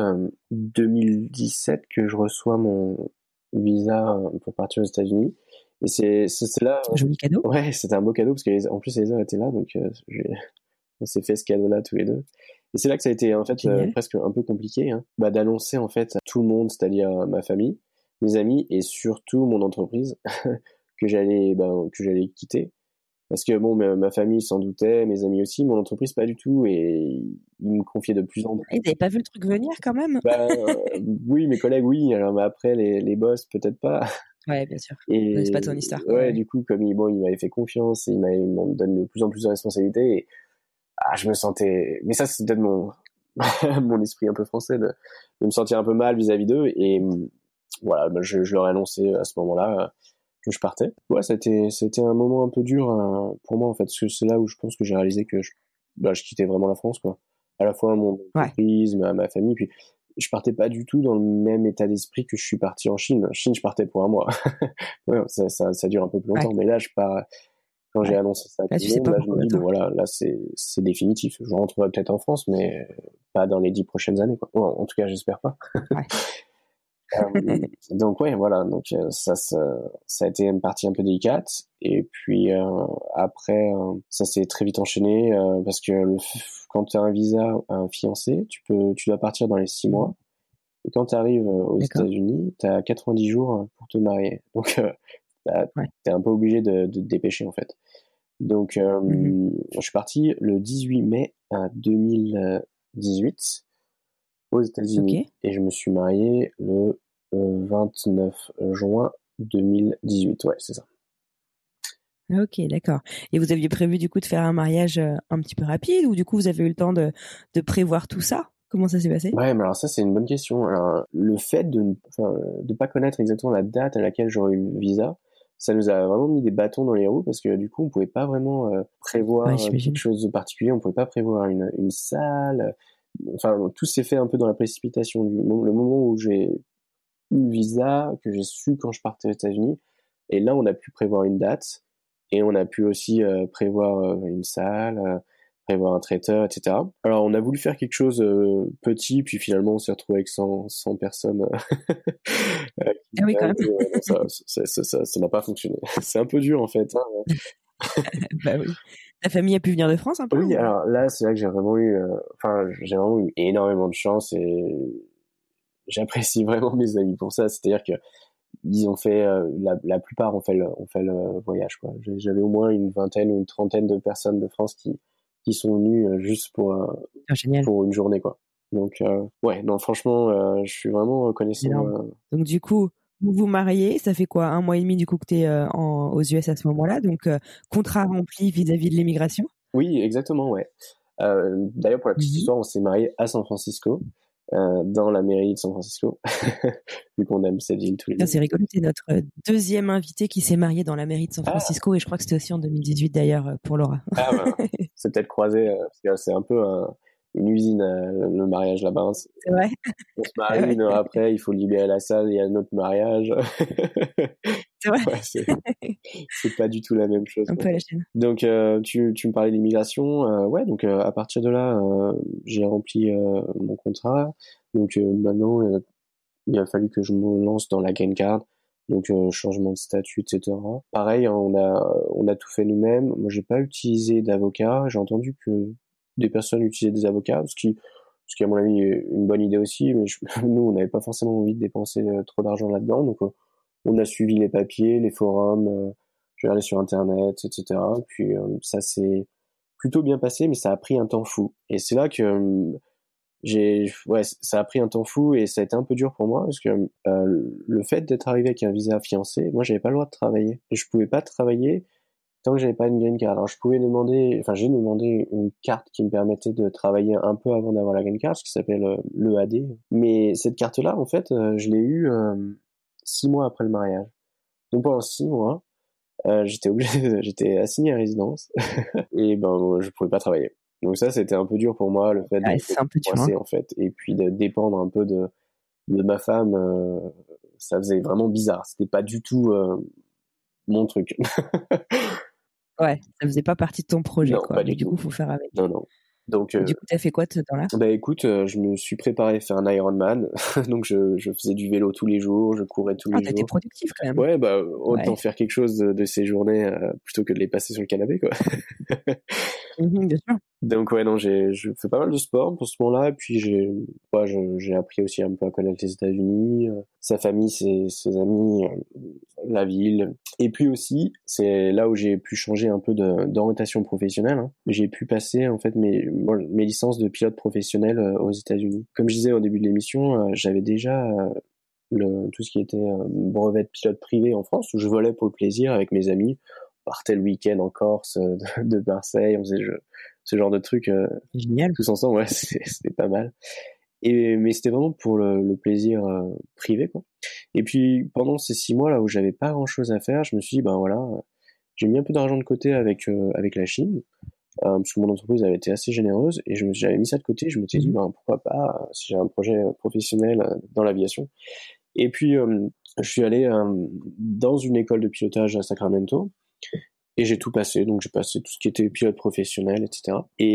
2017 que je reçois mon visa pour partir aux États-Unis. Et c'est là. Joli cadeau. Ouais, c'était un beau cadeau parce que en plus Elisa était là, donc on s'est fait ce cadeau-là tous les deux. Et c'est là que ça a été en fait presque un peu compliqué, d'annoncer en fait à tout le monde, c'est-à-dire ma famille, mes amis et surtout mon entreprise que j'allais quitter. Parce que bon, ma famille s'en doutait, mes amis aussi, mon entreprise pas du tout, et ils me confiaient de plus en plus. Et t'avais pas vu le truc venir quand même? Oui, mes collègues, oui. Alors, mais après, les boss, peut-être pas. Ouais, bien sûr. Et c'est pas ton histoire. Ouais, du coup, comme ils m'avaient fait confiance, et ils me donnent de plus en plus de responsabilités, et je me sentais. Mais ça, c'est peut-être mon esprit un peu français de me sentir un peu mal vis-à-vis d'eux, et voilà, je leur ai annoncé à ce moment-là que je partais. Ouais, c'était un moment un peu dur pour moi en fait, parce que c'est là où je pense que j'ai réalisé que je quittais vraiment la France, quoi. À la fois mon entreprise, ma famille, puis je partais pas du tout dans le même état d'esprit que je suis parti en Chine. En Chine, je partais pour 1 mois. Ouais, ça dure un peu plus longtemps, mais là, je pars. Quand j'ai annoncé ça à tout le monde, là, je me dis, bon voilà, là, c'est définitif. Je rentrerai peut-être en France, mais pas dans les 10 prochaines années, quoi. Bon, en tout cas, j'espère pas. Donc ouais, voilà, donc ça a été une partie un peu délicate, et puis après ça s'est très vite enchaîné parce que quand tu as un visa un fiancé, tu dois partir dans les 6 mois, et quand tu arrives aux États-Unis, tu as 90 jours pour te marier, donc t'es un peu obligé de te dépêcher en fait. Donc je suis parti le 18 mai 2018 aux États-Unis, et je me suis marié le 29 juin 2018. Ouais, c'est ça. Ok, d'accord. Et vous aviez prévu du coup de faire un mariage un petit peu rapide, ou du coup vous avez eu le temps de prévoir tout ça? Comment ça s'est passé? Ouais, mais alors ça c'est une bonne question. Alors, le fait de pas connaître exactement la date à laquelle j'aurais eu le visa, ça nous a vraiment mis des bâtons dans les roues, parce que du coup on pouvait pas vraiment prévoir quelque chose de particulier, on pouvait pas prévoir une salle. Enfin, tout s'est fait un peu dans la précipitation. Le moment où j'ai eu le visa, que j'ai su quand je partais aux États-Unis, et là on a pu prévoir une date, et on a pu aussi prévoir une salle, prévoir un traiteur, etc. Alors on a voulu faire quelque chose petit, puis finalement on s'est retrouvé avec 100 personnes. Oui, quand même. Ça n'a pas fonctionné. C'est un peu dur en fait. Bah oui. Ta famille a pu venir de France un peu? Oui, alors là c'est vrai que j'ai vraiment eu énormément de chance, et j'apprécie vraiment mes amis pour ça. C'est-à-dire que ils ont fait la plupart ont fait le voyage, quoi. J'avais au moins une vingtaine ou une trentaine de personnes de France qui sont venues juste pour une journée, quoi. Donc ouais, non, franchement, je suis vraiment reconnaissant. Donc du coup, vous vous mariez, ça fait quoi, 1 mois et demi du coup que t'es aux US à ce moment-là, donc contrat rempli vis-à-vis de l'immigration? Oui, exactement, ouais. D'ailleurs, pour la petite histoire, on s'est marié à San Francisco. Dans la mairie de San Francisco, vu qu'on aime cette ville tous les deux. C'est rigolo, c'est notre deuxième invité qui s'est marié dans la mairie de San Francisco, et je crois que c'était aussi en 2018 d'ailleurs pour Laura. C'est peut-être croisé, parce que c'est un peu une usine, le mariage là-bas. C'est vrai. On se marie, une heure après, il faut libérer la salle, il y a un autre mariage. C'est vrai. Ouais, c'est pas du tout la même chose. Un peu à la chaîne. Donc, tu me parlais de l'immigration. Ouais, donc à partir de là, j'ai rempli mon contrat. Donc maintenant, il a fallu que je me lance dans la green card. Donc changement de statut, etc. Pareil, hein, on a tout fait nous-mêmes. Moi, j'ai pas utilisé d'avocat. J'ai entendu que des personnes utilisaient des avocats, ce qui à mon avis est une bonne idée aussi. Mais nous, on n'avait pas forcément envie de dépenser trop d'argent là-dedans. Donc on a suivi les papiers, les forums. J'ai regardé sur Internet, etc. Puis ça s'est plutôt bien passé, mais ça a pris un temps fou. Et c'est là que ça a pris un temps fou et ça a été un peu dur pour moi parce que le fait d'être arrivé avec un visa fiancé, moi j'avais pas le droit de travailler. Et je pouvais pas travailler tant que j'avais pas une green card. Alors j'ai demandé une carte qui me permettait de travailler un peu avant d'avoir la green card, ce qui s'appelle l'EAD. Mais cette carte-là, en fait, je l'ai eue 6 mois après le mariage. Donc pendant 6 mois, j'étais assigné à résidence et je pouvais pas travailler. Donc ça, c'était un peu dur pour moi, le fait c'est un peu dur, coincé, en fait. Et puis de dépendre un peu de ma femme, ça faisait vraiment bizarre. C'était pas du tout mon truc. Ouais, ça faisait pas partie de ton projet, Non, quoi. pas Mais du coup, tout. faut faire avec. Non. Donc, du coup, t'as fait quoi ce temps-là? Bah écoute, je me suis préparé à faire un Ironman. Donc je faisais du vélo tous les jours, je courais tous les jours. Ah, t'étais productif quand même. Ouais, autant faire quelque chose de ces journées plutôt que de les passer sur le canapé, quoi. Bien sûr. Donc ouais, non, je fais pas mal de sport pour ce moment-là, et puis j'ai appris aussi un peu à connaître les États-Unis, sa famille, ses amis, la ville. Et puis aussi, c'est là où j'ai pu changer un peu d'orientation professionnelle, hein. J'ai pu passer en fait mes licences de pilote professionnel aux États-Unis. Comme je disais au début de l'émission, j'avais déjà tout ce qui était brevet de pilote privé en France, où je volais pour le plaisir avec mes amis. On partait le week-end en Corse, de Marseille, on faisait ce genre de trucs Génial. tous ensemble. Ouais, c'était pas mal. Mais c'était vraiment pour le plaisir privé, quoi. Et puis pendant ces 6 mois là où j'avais pas grand chose à faire, je me suis dit j'ai mis un peu d'argent de côté avec la Chine, parce que mon entreprise avait été assez généreuse, et j'avais mis ça de côté. Je me suis dit pourquoi pas, si j'ai un projet professionnel dans l'aviation. Et puis je suis allé dans une école de pilotage à Sacramento. Et j'ai tout passé, donc j'ai passé tout ce qui était pilote professionnel, etc. Et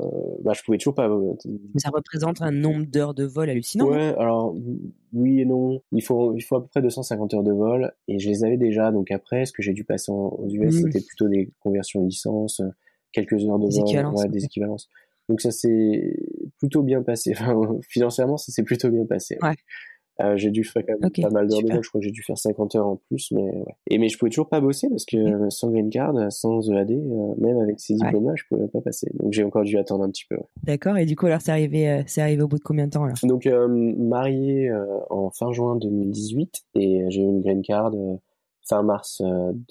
je pouvais toujours pas. Mais ça représente un nombre d'heures de vol hallucinant. Ouais, alors oui et non. Il faut à peu près 250 heures de vol, et je les avais déjà. Donc après, ce que j'ai dû passer aux US, c'était plutôt des conversions de licence, quelques heures de vol, des équivalences. Donc ça s'est plutôt bien passé. Enfin, financièrement, ça s'est plutôt bien passé. Ouais. J'ai dû faire quand même pas mal d'heures de vol. Je crois que j'ai dû faire 50 heures en plus, mais ouais. Mais je pouvais toujours pas bosser parce que sans green card, sans EAD, même avec ces diplômes-là, je pouvais pas passer. Donc j'ai encore dû attendre un petit peu. Ouais. D'accord. Et du coup, alors c'est arrivé au bout de combien de temps là? Donc marié en fin juin 2018, et j'ai eu une green card fin mars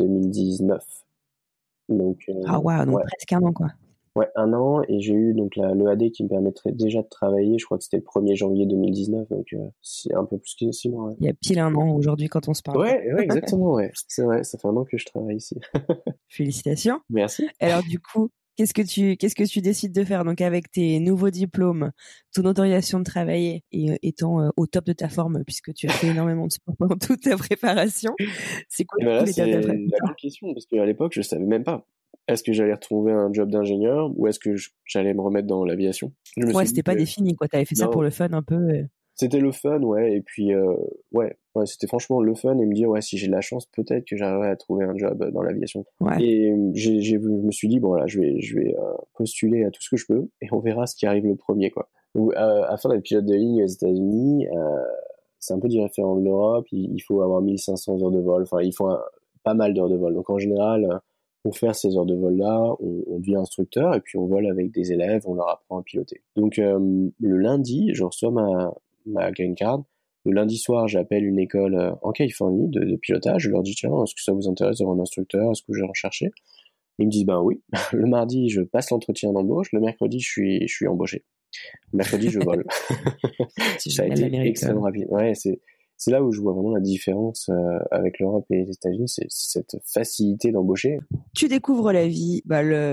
2019. Donc donc presque un an, quoi. Ouais, 1 an, et j'ai eu donc l'EAD qui me permettrait déjà de travailler. Je crois que c'était le 1er janvier 2019, donc c'est un peu plus que 6 mois. Ouais. Il y a pile 1 an aujourd'hui quand on se parle. Ouais, exactement, ouais. C'est vrai, ça fait 1 an que je travaille ici. Félicitations. Merci. Alors du coup, qu'est-ce que tu décides de faire donc avec tes nouveaux diplômes, ton autorisation de travailler, et étant au top de ta forme puisque tu as fait énormément de sport pendant toute ta préparation? C'est quoi c'est la grande question, parce qu'à l'époque, je savais même pas. Est-ce que j'allais retrouver un job d'ingénieur, ou est-ce que j'allais me remettre dans l'aviation? C'était pas défini, quoi. T'avais fait ça pour le fun un peu. C'était le fun, ouais. Et puis, c'était franchement le fun, et me dire, si j'ai de la chance, peut-être que j'arriverai à trouver un job dans l'aviation. Ouais. Et je me suis dit, je vais postuler à tout ce que je peux, et on verra ce qui arrive le premier, quoi. Donc, afin d'être pilote de ligne aux États-Unis, c'est un peu différent de l'Europe. Il faut avoir 1500 heures de vol. Enfin, il faut pas mal d'heures de vol. Donc, en général, pour faire ces heures de vol-là, on devient instructeur, et puis on vole avec des élèves, on leur apprend à piloter. Donc, le lundi, je reçois ma green card. Le lundi soir, j'appelle une école en Californie de pilotage. Je leur dis, tiens, est-ce que ça vous intéresse d'avoir un instructeur? Est-ce que je vais rechercher? Ils me disent, oui. Le mardi, je passe l'entretien d'embauche. Le mercredi, je suis embauché. Le mercredi, je vole. Ça a été extrêmement rapide. Ouais, c'est là où je vois vraiment la différence avec l'Europe et les États-Unis, c'est cette facilité d'embaucher. Tu découvres la vie,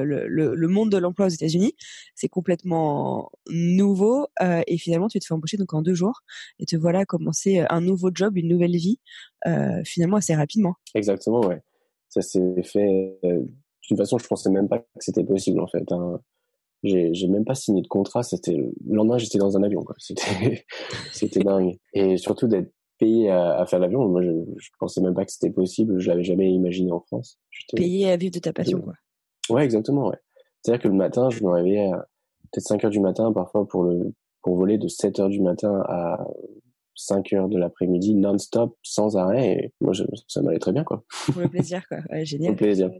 le monde de l'emploi aux États-Unis, c'est complètement nouveau, et finalement tu te fais embaucher donc en 2 jours, et te voilà commencer un nouveau job, une nouvelle vie, finalement assez rapidement. Exactement, ouais. Ça s'est fait d'une façon, je pensais même pas que c'était possible en fait. Hein. j'ai même pas signé de contrat. C'était le lendemain, j'étais dans un avion, quoi. C'était dingue. Et surtout d'être payé à faire l'avion. Moi, je pensais même pas que c'était possible. Je l'avais jamais imaginé en France. Payé à vivre de ta passion, quoi. Ouais, exactement, ouais. C'est-à-dire que le matin, je me réveillais à peut-être 5 heures du matin, parfois pour voler de 7 heures du matin à 5 heures de l'après-midi, non-stop, sans arrêt. Et moi, ça m'allait très bien, quoi. Pour le plaisir, quoi. Ouais, génial. Pour le plaisir.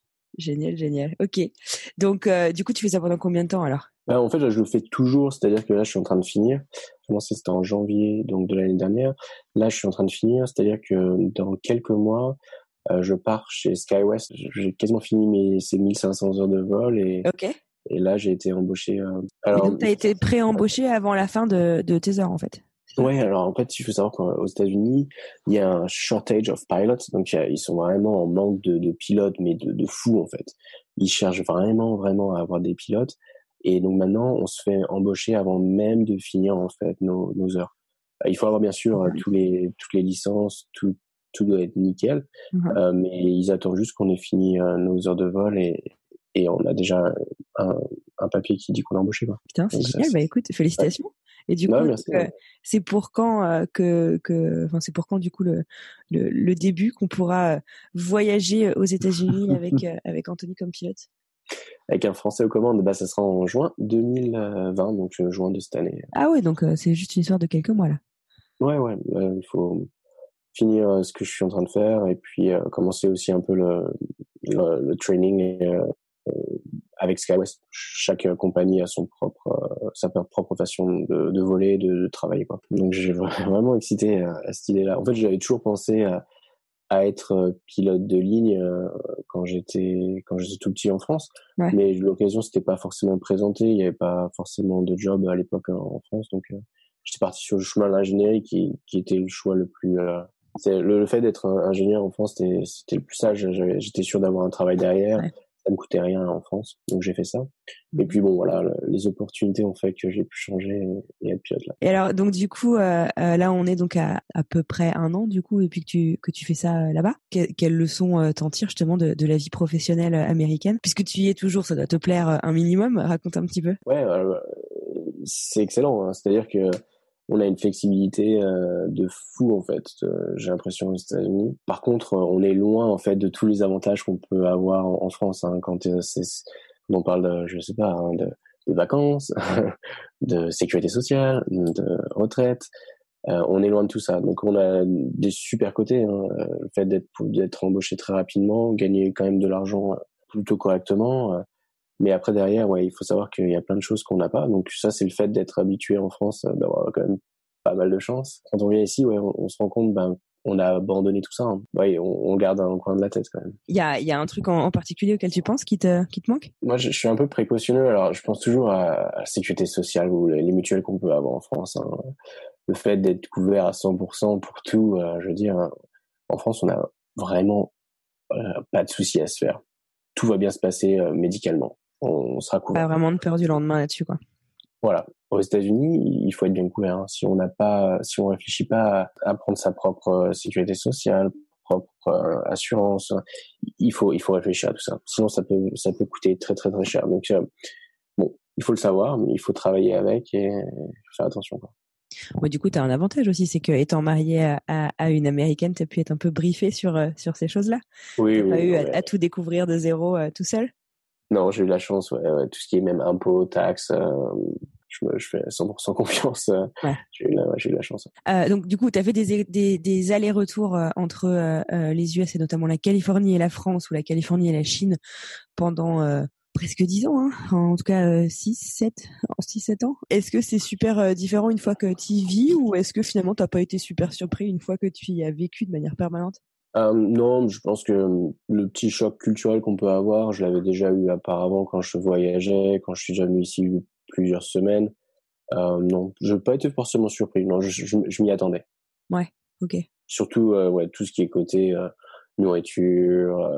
Génial. Ok. Donc, du coup, tu fais ça pendant combien de temps, alors? En fait, là, je le fais toujours. C'est-à-dire que là, je suis en train de finir. J'ai commencé, c'était en janvier, donc de l'année dernière. Là, je suis en train de finir. C'est-à-dire que dans quelques mois, je pars chez SkyWest. J'ai quasiment fini ces 1500 heures de vol et là, j'ai été embauché. Alors, et donc, tu as été pré-embauché avant la fin de tes heures, en fait. Ouais, alors en fait, il faut savoir qu'aux États-Unis, il y a un shortage of pilots, donc ils sont vraiment en manque de pilotes, mais de fou en fait. Ils cherchent vraiment à avoir des pilotes, et donc maintenant, on se fait embaucher avant même de finir en fait nos heures. Il faut avoir bien sûr toutes les licences, tout doit être nickel, mais ils attendent juste qu'on ait fini nos heures de vol et on a déjà un papier qui dit qu'on est embauché, quoi. Putain, c'est génial. Bah écoute, félicitations. Ouais. Et du coup, c'est pour quand c'est pour quand du coup le début qu'on pourra voyager aux États-Unis avec Anthony comme pilote? Avec un Français aux commandes, ça sera en juin 2020, donc juin de cette année. Ah ouais, donc c'est juste une histoire de quelques mois là. Ouais, il faut finir ce que je suis en train de faire et puis commencer aussi un peu le training avec SkyWest. Chaque compagnie a sa propre façon de voler, de travailler, quoi. Donc j'ai vraiment excité à cette idée-là. En fait, j'avais toujours pensé à être pilote de ligne quand j'étais tout petit en France, mais l'occasion s'était pas forcément présentée. Il y avait pas forcément de job à l'époque en France, donc j'étais parti sur le chemin de l'ingénierie qui était le choix le plus c'est le fait d'être ingénieur en France, c'était le plus sage. J'étais sûr d'avoir un travail derrière. Ça me coûtait rien en France, donc j'ai fait ça. Et puis bon, voilà, les opportunités ont fait que j'ai pu changer et être pilote là. Et alors, donc du coup, là, on est donc à peu près 1 an du coup, depuis que tu fais ça là-bas. Quelles leçons t'en tires justement de la vie professionnelle américaine, puisque tu y es toujours, ça doit te plaire un minimum. Raconte un petit peu. Ouais, c'est excellent. Hein. C'est-à-dire que on a une flexibilité de fou en fait. J'ai l'impression aux États-Unis. Par contre, on est loin en fait de tous les avantages qu'on peut avoir en France. Hein, quand on parle de, je sais pas, hein, de vacances, de sécurité sociale, de retraite. On est loin de tout ça. Donc on a des super côtés. Hein. Le fait d'être embauché très rapidement, gagner quand même de l'argent plutôt correctement. Mais après derrière, il faut savoir qu'il y a plein de choses qu'on n'a pas. Donc ça, c'est le fait d'être habitué en France, d'avoir quand même pas mal de chance. Quand on vient ici, on se rend compte, on a abandonné tout ça. Hein. On garde un coin de la tête quand même. Il y a un truc en particulier auquel tu penses qui te manque? Moi, je suis un peu précautionneux. Alors, je pense toujours à la sécurité sociale ou les mutuelles qu'on peut avoir en France. Hein. Le fait d'être couvert à 100% pour tout, je veux dire, en France, on a vraiment pas de souci à se faire. Tout va bien se passer médicalement. On sera couvert. Pas vraiment de peur du lendemain là-dessus, quoi. Voilà. Aux États-Unis, il faut être bien couvert. Hein. Si on réfléchit pas à prendre sa propre sécurité sociale, propre assurance, il faut réfléchir à tout ça. Sinon, ça peut coûter très très très cher. Donc bon, il faut le savoir, mais il faut travailler avec et faire attention, quoi. Ouais, du coup, tu as un avantage aussi, c'est que étant marié à une Américaine, tu as pu être un peu briefé sur ces choses-là. Oui, t'as pas eu à tout découvrir de zéro tout seul? Non, j'ai eu la chance, tout ce qui est même impôts, taxes, je fais 100% confiance. J'ai eu la chance. Donc du coup, tu as fait des allers-retours entre les US et notamment la Californie et la France, ou la Californie et la Chine pendant presque 10 ans, hein. En tout cas 6-7 ans. Est-ce que c'est super différent une fois que tu y vis, ou est-ce que finalement t'as pas été super surpris une fois que tu y as vécu de manière permanente? Non, je pense que le petit choc culturel qu'on peut avoir, je l'avais déjà eu auparavant quand je voyageais, quand je suis déjà venu ici plusieurs semaines. Non, je n'ai pas été forcément surpris. Non, je m'y attendais. Ouais, ok. Surtout, tout ce qui est côté nourriture.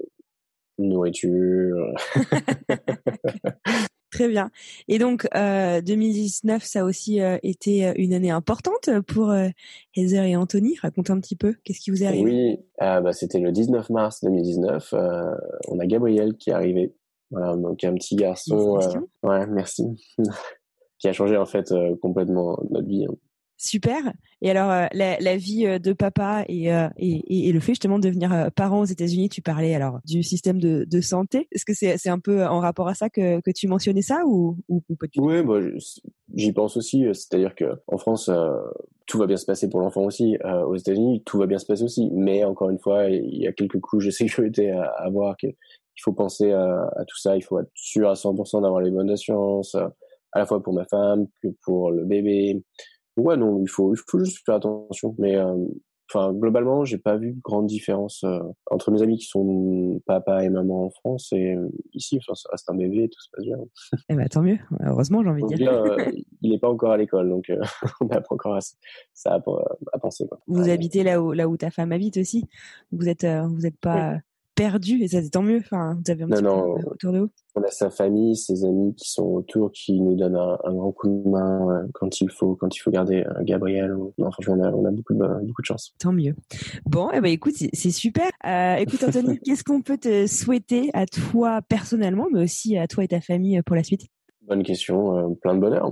Très bien. Et donc, 2019, ça a aussi été une année importante pour Heather et Anthony. Raconte un petit peu, qu'est-ce qui vous est arrivé? Oui, c'était le 19 mars 2019. On a Gabriel qui est arrivé. Voilà, donc un petit garçon. Ouais, merci. Qui a changé en fait complètement notre vie. Hein. Super. Et alors, la vie de papa et le fait justement de devenir parent aux États-Unis, tu parlais alors du système de santé. Est-ce que c'est un peu en rapport à ça que tu mentionnais ça ou pas du tout? Oui, bah, j'y pense aussi. C'est-à-dire que en France, tout va bien se passer pour l'enfant aussi. Aux États-Unis, tout va bien se passer aussi. Mais encore une fois, il y a quelques couches de sécurité à avoir. Il faut penser à tout ça. Il faut être sûr à 100% d'avoir les bonnes assurances, à la fois pour ma femme que pour le bébé. Ouais, non, il faut juste faire attention. Mais globalement, j'ai pas vu de grande différence entre mes amis qui sont papa et maman en France et ici. Enfin, ça reste un bébé, tout se passe bien. Eh ben, tant mieux. Heureusement, j'ai envie de dire. Il est pas encore à l'école, donc on n'a pas encore ça à penser. Quoi. Vous habitez là où ta femme habite aussi. Vous êtes pas perdu et ça c'est tant mieux. Enfin, vous avez un petit peu autour de vous. On a sa famille, ses amis qui sont autour, qui nous donnent un grand coup de main quand il faut garder Gabriel. Non, franchement, on a beaucoup de chance. Tant mieux. Bon, eh ben écoute, c'est super. Écoute Anthony, qu'est-ce qu'on peut te souhaiter à toi personnellement, mais aussi à toi et ta famille pour la suite? Bonne question, plein de bonheur.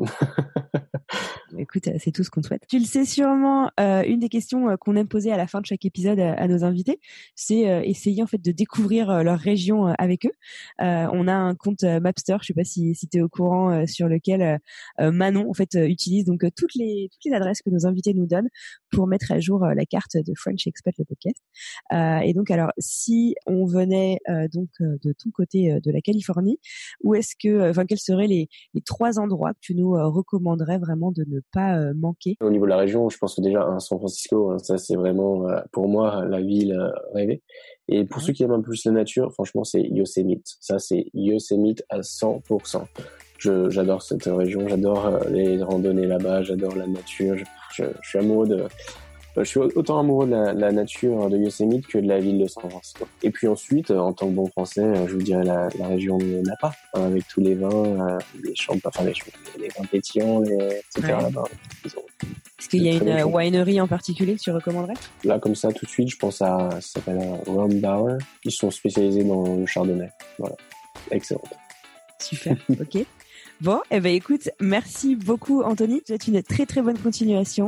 Écoute, c'est tout ce qu'on te souhaite. Tu le sais sûrement, une des questions qu'on aime poser à la fin de chaque épisode à nos invités, c'est essayer en fait de découvrir leur région avec eux. On a un compte Mapster, je sais pas si tu es au courant, sur lequel Manon en fait utilise donc toutes les adresses que nos invités nous donnent pour mettre à jour la carte de French Expat le podcast. Et donc alors si on venait de ton côté de la Californie, où est-ce que quels seraient les 3 endroits que tu nous recommanderais vraiment de ne pas manquer? Au niveau de la région, je pense que déjà San Francisco, ça c'est vraiment pour moi la ville rêvée. Et pour ceux qui aiment un peu plus la nature, franchement c'est Yosemite. Ça c'est Yosemite à 100%. J'adore cette région, j'adore les randonnées là-bas, j'adore la nature. Je suis amoureux je suis autant amoureux de la nature de Yosemite que de la ville de San Francisco. Et puis ensuite, en tant que bon français, je vous dirais la région de Napa, avec tous les vins, les vins pétillants, etc. Là-bas. Est-ce qu'il y a une winery en particulier que tu recommanderais? Là, comme ça, tout de suite, je pense ça s'appelle Rum Bauer. Ils sont spécialisés dans le chardonnay. Voilà. Excellent. Super. Ok. Bon, eh ben écoute, merci beaucoup Anthony. Je te souhaite une très très bonne continuation.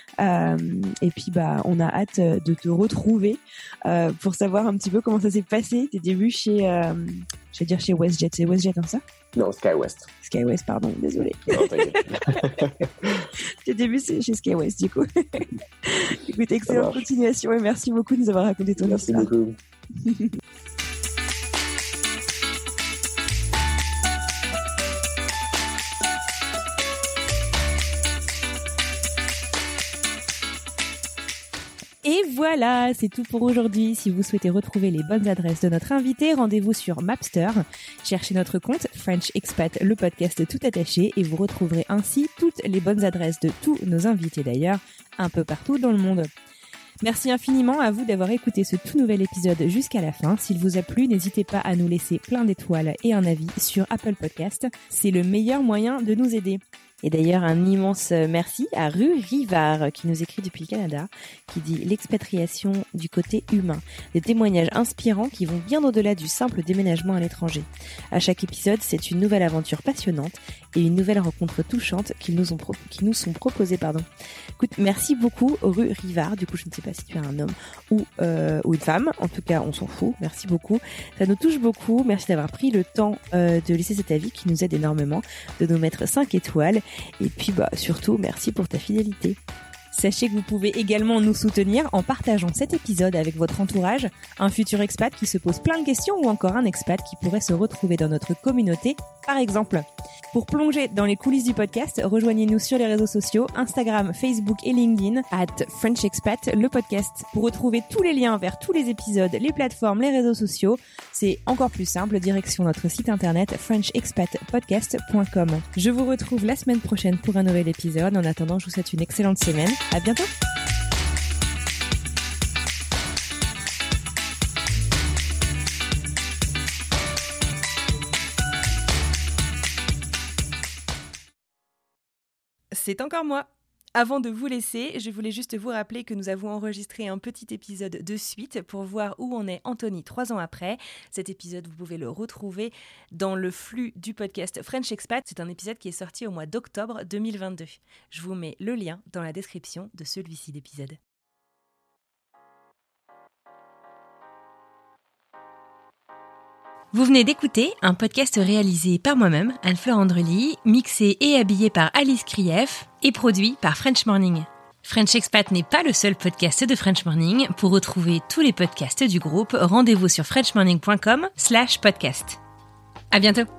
Et puis on a hâte de te retrouver pour savoir un petit peu comment ça s'est passé tes débuts chez WestJet. C'est WestJet comme ça? Non, SkyWest. SkyWest, pardon, désolé. Non, t'inquiète. Tes débuts c'est chez SkyWest du coup. Écoute, excellente continuation et merci beaucoup de nous avoir raconté ton histoire. Merci beaucoup. Et voilà, c'est tout pour aujourd'hui. Si vous souhaitez retrouver les bonnes adresses de notre invité, rendez-vous sur Mapster. Cherchez notre compte French Expat, le podcast tout attaché, et vous retrouverez ainsi toutes les bonnes adresses de tous nos invités d'ailleurs, un peu partout dans le monde. Merci infiniment à vous d'avoir écouté ce tout nouvel épisode jusqu'à la fin. S'il vous a plu, n'hésitez pas à nous laisser plein d'étoiles et un avis sur Apple Podcast. C'est le meilleur moyen de nous aider. Et d'ailleurs, un immense merci à Rue Rivard qui nous écrit depuis le Canada, qui dit l'expatriation du côté humain. Des témoignages inspirants qui vont bien au-delà du simple déménagement à l'étranger. À chaque épisode, c'est une nouvelle aventure passionnante et une nouvelle rencontre touchante qui nous sont proposées. Écoute, merci beaucoup Rue Rivard. Du coup, je ne sais pas si tu es un homme ou une femme. En tout cas, on s'en fout. Merci beaucoup. Ça nous touche beaucoup. Merci d'avoir pris le temps de laisser cet avis qui nous aide énormément, de nous mettre 5 étoiles. Et puis surtout, merci pour ta fidélité. Sachez que vous pouvez également nous soutenir en partageant cet épisode avec votre entourage, un futur expat qui se pose plein de questions ou encore un expat qui pourrait se retrouver dans notre communauté, par exemple. Pour plonger dans les coulisses du podcast, rejoignez-nous sur les réseaux sociaux, Instagram, Facebook et LinkedIn, @FrenchExpat, le podcast. Pour retrouver tous les liens vers tous les épisodes, les plateformes, les réseaux sociaux, c'est encore plus simple, direction notre site internet frenchexpatpodcast.com. Je vous retrouve la semaine prochaine pour un nouvel épisode. En attendant, je vous souhaite une excellente semaine. À bientôt! C'est encore moi. Avant de vous laisser, je voulais juste vous rappeler que nous avons enregistré un petit épisode de suite pour voir où en est Anthony 3 ans après. Cet épisode, vous pouvez le retrouver dans le flux du podcast French Expat. C'est un épisode qui est sorti au mois d'octobre 2022. Je vous mets le lien dans la description de celui-ci d'épisode. Vous venez d'écouter un podcast réalisé par moi-même, Anne-Fleur Andrely, mixé et habillé par Alice Krief et produit par French Morning. French Expat n'est pas le seul podcast de French Morning. Pour retrouver tous les podcasts du groupe, rendez-vous sur frenchmorning.com/podcast. À bientôt!